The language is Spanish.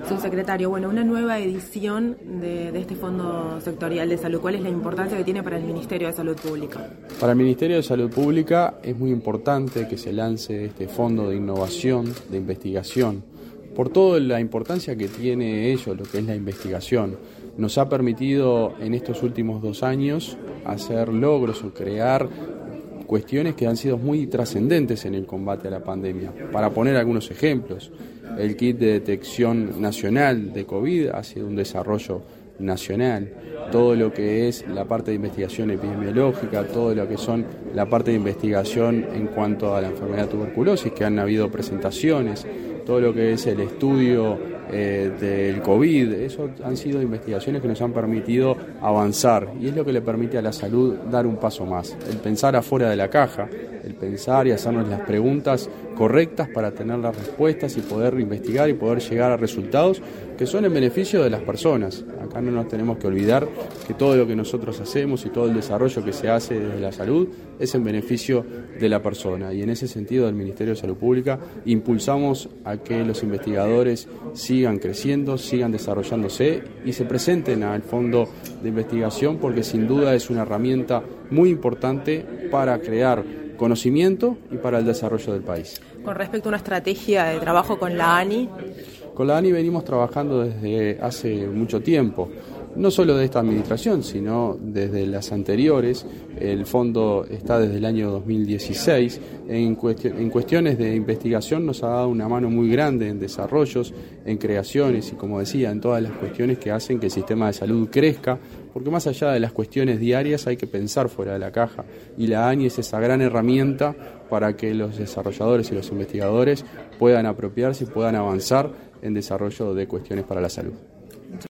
Subsecretario, bueno, una nueva edición de este Fondo Sectorial de Salud. ¿Cuál es la importancia que tiene para el Ministerio de Salud Pública? Para el Ministerio de Salud Pública es muy importante que se lance este fondo de innovación, de investigación, por toda la importancia que tiene ello, lo que es la investigación. Nos ha permitido en estos últimos 2 años hacer logros o crear cuestiones que han sido muy trascendentes en el combate a la pandemia. Para poner algunos ejemplos, el kit de detección nacional de COVID ha sido un desarrollo nacional. Todo lo que es la parte de investigación epidemiológica, todo lo que son la parte de investigación en cuanto a la enfermedad de tuberculosis, que han habido presentaciones, todo lo que es el estudio del COVID, eso han sido investigaciones que nos han permitido avanzar y es lo que le permite a la salud dar un paso más, el pensar afuera de la caja, el pensar y hacernos las preguntas correctas para tener las respuestas y poder investigar y poder llegar a resultados que son en beneficio de las personas. Acá no nos tenemos que olvidar que todo lo que nosotros hacemos y todo el desarrollo que se hace desde la salud es en beneficio de la persona y en ese sentido del Ministerio de Salud Pública impulsamos a que los investigadores sigan creciendo, sigan desarrollándose y se presenten al fondo de investigación porque sin duda es una herramienta muy importante para crear conocimiento y para el desarrollo del país. Con respecto a una estrategia de trabajo con la ANI. Con la ANI venimos trabajando desde hace mucho tiempo, no solo de esta administración, sino desde las anteriores. El fondo está desde el año 2016. En cuestiones de investigación nos ha dado una mano muy grande en desarrollos, en creaciones y, como decía, en todas las cuestiones que hacen que el sistema de salud crezca, porque más allá de las cuestiones diarias hay que pensar fuera de la caja y la ANI es esa gran herramienta para que los desarrolladores y los investigadores puedan apropiarse y puedan avanzar en desarrollo de cuestiones para la salud.